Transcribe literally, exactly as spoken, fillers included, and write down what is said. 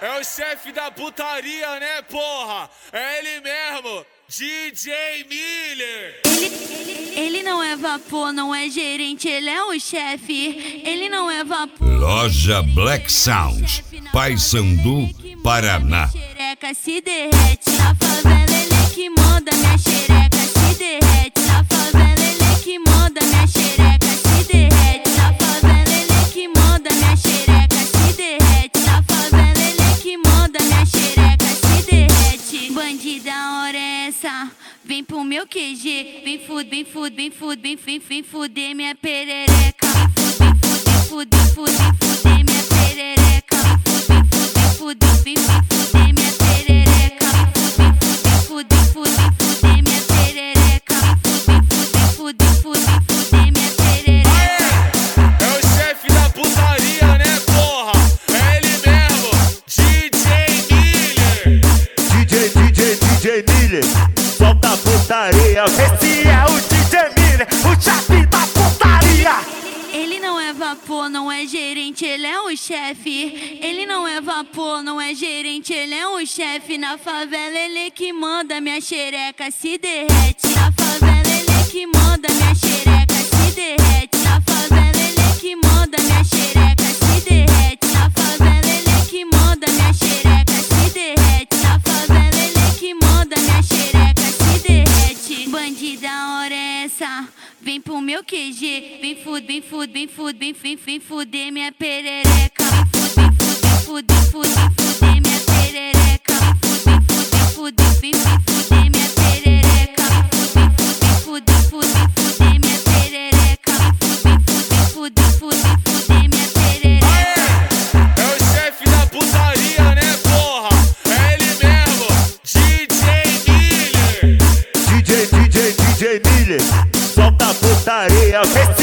É o chefe da putaria, né, porra? É ele mesmo, D J Miller. Ele, ele, ele não é vapor, não é gerente, ele é o chefe. Ele não é vapor. Loja Black Sound, Paysandu, Paraná. Minha xereca se derrete. Na favela ele que manda, minha xereca se derrete. Na favela ele que manda, minha xereca se derrete. Na favela ele que manda, minha xereca se derrete. Na favela ele que manda, minha xereca se derrete. Bandida, hora é essa? Vem pro meu Q G, vem fuder, vem fuder, vem fuder, vem, vem, vem fuder minha perereca. Vem fuder, vem fuder, vem fuder minha perereca. Vem fuder, vem fuder minha perereca. Vem fuder, vem fuder minha perereca. Vem fuder, vem fuder minha perereca. É o chefe da putaria, né, porra? É ele mesmo, D J Miller. D J, D J, D J Miller, solta a putaria. Esse é o D J Miller, o chefe da putaria. Ele não é vapor, não é gerente, ele é o chefe. Ele não é vapor, não é gerente, ele é o chefe. Na favela ele que manda, minha xereca se derrete. Na favela ele que manda, minha xereca se derrete. Na favela ele que manda, minha xereca se derrete. Na favela ele que manda, minha xereca se derrete. Na favela ele que manda, minha xereca se derrete. Bandida, hora é essa? Vem pro meu Q G, vem fuder, vem fuder, vem fuder, vem, vem, vem fuder minha perereca. Vem fuder, vem fuder, vem fuder minha perereca. Vem fuder, vem fuder minha perereca. Vem fuder, vem fuder minha perereca. Vem fuder, vem fuder minha perereca. É o chefe da putaria, né, porra? É ele mesmo, D J Miller. D J, D J, D J Miller, solta a putaria.